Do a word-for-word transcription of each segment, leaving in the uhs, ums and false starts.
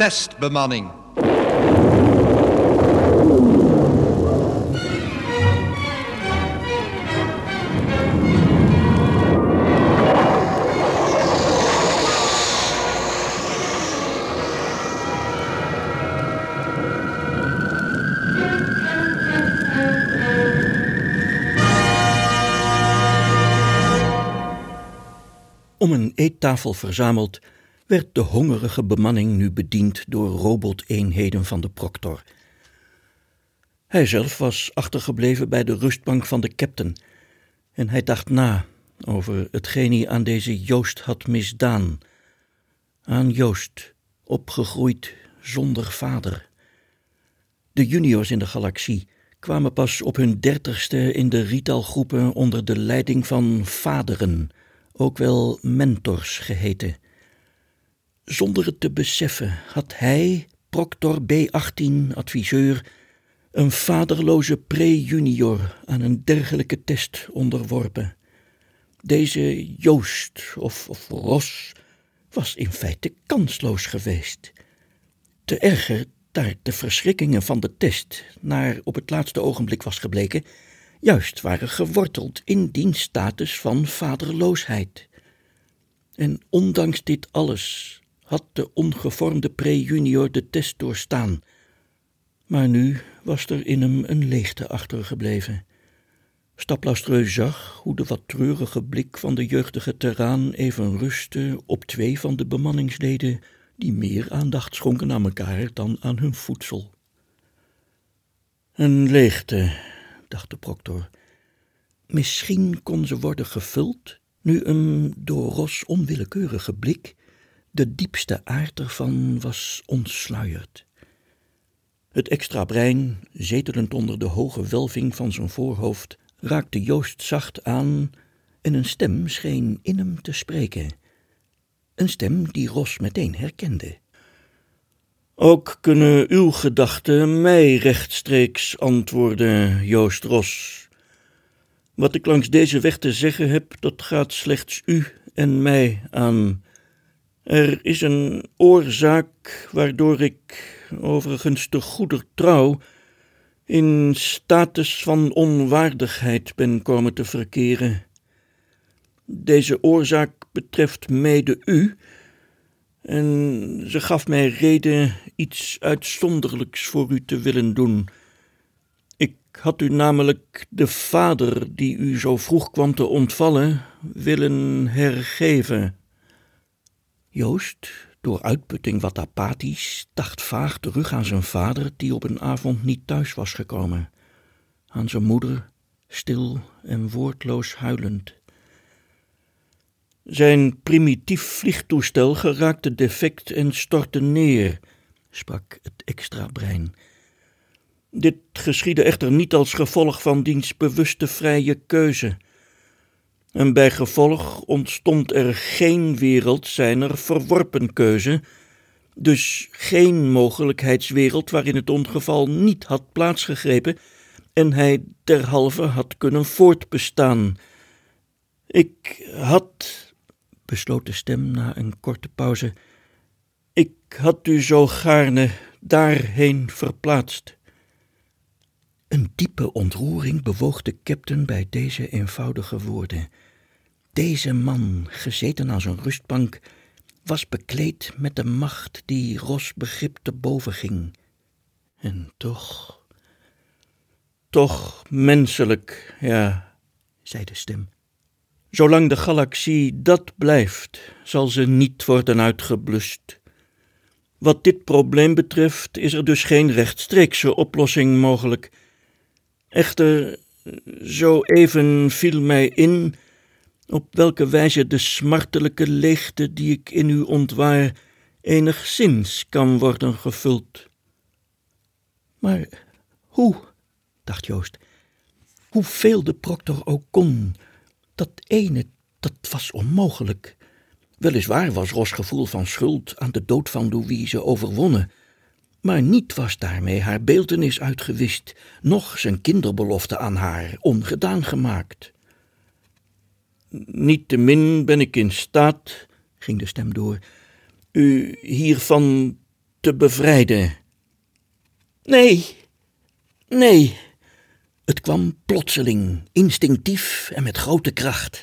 testbemanning. Om een eettafel verzameld werd de hongerige bemanning nu bediend door roboteenheden van de Proctor. Hij zelf was achtergebleven bij de rustbank van de captain en hij dacht na over hetgeen hij aan deze Joost had misdaan. Aan Joost, opgegroeid zonder vader. De juniors in de galaxie kwamen pas op hun dertigste in de Rital-groepen onder de leiding van vaderen, ook wel mentors geheten. Zonder het te beseffen had hij, Proctor B achttien, adviseur, een vaderloze pre-junior aan een dergelijke test onderworpen. Deze Joost, of, of Ros, was in feite kansloos geweest. Te erger daar de verschrikkingen van de test, naar op het laatste ogenblik was gebleken, juist waren geworteld in diens status van vaderloosheid. En ondanks dit alles had de ongevormde pre-junior de test doorstaan. Maar nu was er in hem een leegte achtergebleven. Staplastre zag hoe de wat treurige blik van de jeugdige terraan even rustte op twee van de bemanningsleden die meer aandacht schonken aan elkaar dan aan hun voedsel. Een leegte, dacht de Proctor. Misschien kon ze worden gevuld, nu een door Ros onwillekeurige blik de diepste aard ervan was ontsluierd. Het extra brein, zetelend onder de hoge welving van zijn voorhoofd, raakte Joost zacht aan en een stem scheen in hem te spreken. Een stem die Ros meteen herkende. Ook kunnen uw gedachten mij rechtstreeks antwoorden, Joost Ros. Wat ik langs deze weg te zeggen heb, dat gaat slechts u en mij aan. Er is een oorzaak waardoor ik, overigens te goeder trouw, in status van onwaardigheid ben komen te verkeren. Deze oorzaak betreft mede u, en ze gaf mij reden iets uitzonderlijks voor u te willen doen. Ik had u namelijk de vader die u zo vroeg kwam te ontvallen willen hergeven. Joost, door uitputting wat apathisch, dacht vaag terug aan zijn vader die op een avond niet thuis was gekomen. Aan zijn moeder, stil en woordloos huilend. Zijn primitief vliegtoestel geraakte defect en stortte neer, sprak het extra brein. Dit geschiedde echter niet als gevolg van diens bewuste vrije keuze. En bij gevolg ontstond er geen wereld zijner verworpen keuze, dus geen mogelijkheidswereld waarin het ongeval niet had plaatsgegrepen en hij derhalve had kunnen voortbestaan. Ik had, besloot de stem na een korte pauze, ik had u zo gaarne daarheen verplaatst. Een diepe ontroering bewoog de captain bij deze eenvoudige woorden. Deze man, gezeten aan zijn rustbank, was bekleed met de macht die Ros begrip te boven ging. En toch, toch menselijk, ja, zei de stem. Zolang de galaxie dat blijft, zal ze niet worden uitgeblust. Wat dit probleem betreft is er dus geen rechtstreekse oplossing mogelijk. Echter, zo even viel mij in op welke wijze de smartelijke leegte die ik in u ontwaar enigszins kan worden gevuld. Maar hoe, dacht Joost, hoeveel de Proctor ook kon, dat ene, dat was onmogelijk. Weliswaar was Ros' gevoel van schuld aan de dood van Louise overwonnen, maar niet was daarmee haar beeltenis uitgewist, noch zijn kinderbelofte aan haar ongedaan gemaakt. Niettemin ben ik in staat, ging de stem door, u hiervan te bevrijden. Nee, nee. Het kwam plotseling, instinctief en met grote kracht.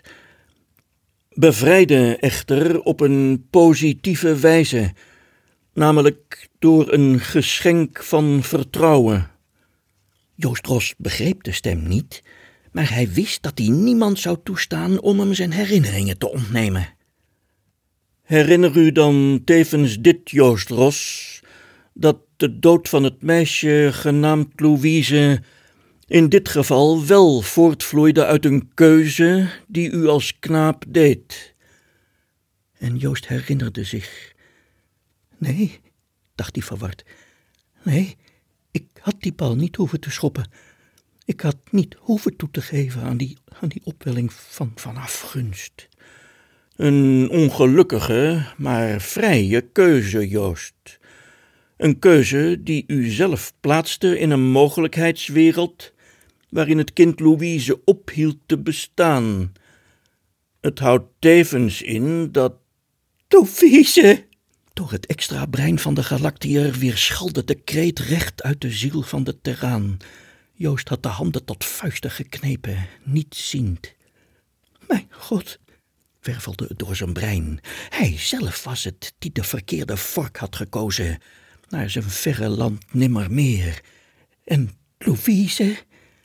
Bevrijden echter op een positieve wijze, namelijk door een geschenk van vertrouwen. Joost Ros begreep de stem niet, maar hij wist dat hij niemand zou toestaan om hem zijn herinneringen te ontnemen. Herinner u dan tevens dit, Joost Ros, dat de dood van het meisje genaamd Louise in dit geval wel voortvloeide uit een keuze die u als knaap deed. En Joost herinnerde zich. Nee, dacht hij verward. Nee, ik had die bal niet hoeven te schoppen. Ik had niet hoeven toe te geven aan die, aan die opwelling van, van afgunst. Een ongelukkige, maar vrije keuze, Joost. Een keuze die u zelf plaatste in een mogelijkheidswereld waarin het kind Louise ophield te bestaan. Het houdt tevens in dat... Louise! Door het extra brein van de galactiër weerschalde de kreet recht uit de ziel van de terraan. Joost had de handen tot vuisten geknepen, niet ziend. Mijn God, wervelde het door zijn brein. Hij zelf was het die de verkeerde vork had gekozen, naar zijn verre land nimmermeer. En Louise?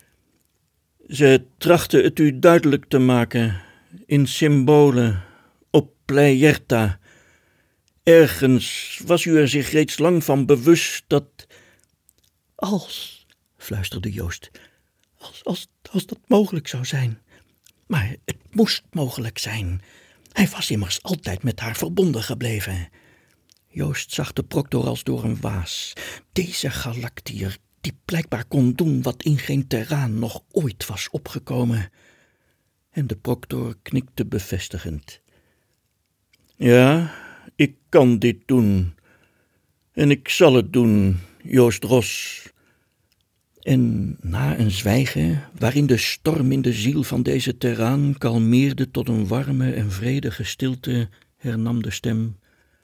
Ze trachtte het u duidelijk te maken, in symbolen, op Pleierta. Ergens was u er zich reeds lang van bewust dat... Als, fluisterde Joost, als, als, als dat mogelijk zou zijn. Maar het moest mogelijk zijn. Hij was immers altijd met haar verbonden gebleven. Joost zag de proctor als door een waas. Deze galactiër, die blijkbaar kon doen wat in geen terraan nog ooit was opgekomen. En de proctor knikte bevestigend. Ja, ik kan dit doen. En ik zal het doen, Joost Ros. En na een zwijgen, waarin de storm in de ziel van deze terraan kalmeerde tot een warme en vredige stilte, hernam de stem.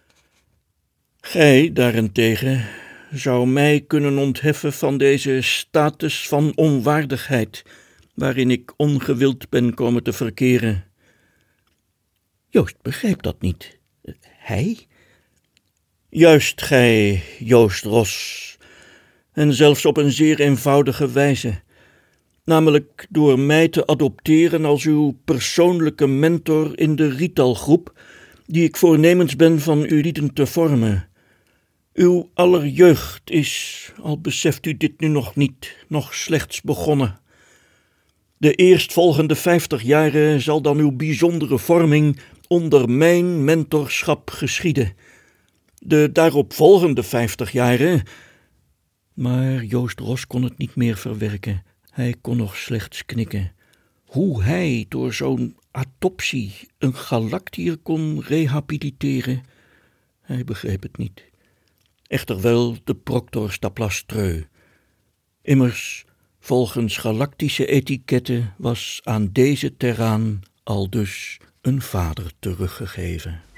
Gij, daarentegen, zou mij kunnen ontheffen van deze status van onwaardigheid, waarin ik ongewild ben komen te verkeren. Joost begreep dat niet. Hij? Juist gij, Joost Ros, en zelfs op een zeer eenvoudige wijze, namelijk door mij te adopteren als uw persoonlijke mentor in de Rital-groep, die ik voornemens ben van u lieden te vormen. Uw aller jeugd is, al beseft u dit nu nog niet, nog slechts begonnen. De eerstvolgende vijftig jaren zal dan uw bijzondere vorming onder mijn mentorschap geschieden. De daaropvolgende vijftig jaren... Maar Joost Ros kon het niet meer verwerken. Hij kon nog slechts knikken. Hoe hij door zo'n autopsie een galactiër kon rehabiliteren, hij begreep het niet. Echter wel de proctor Staplastreu. Immers, volgens galactische etiketten was aan deze terraan aldus een vader teruggegeven.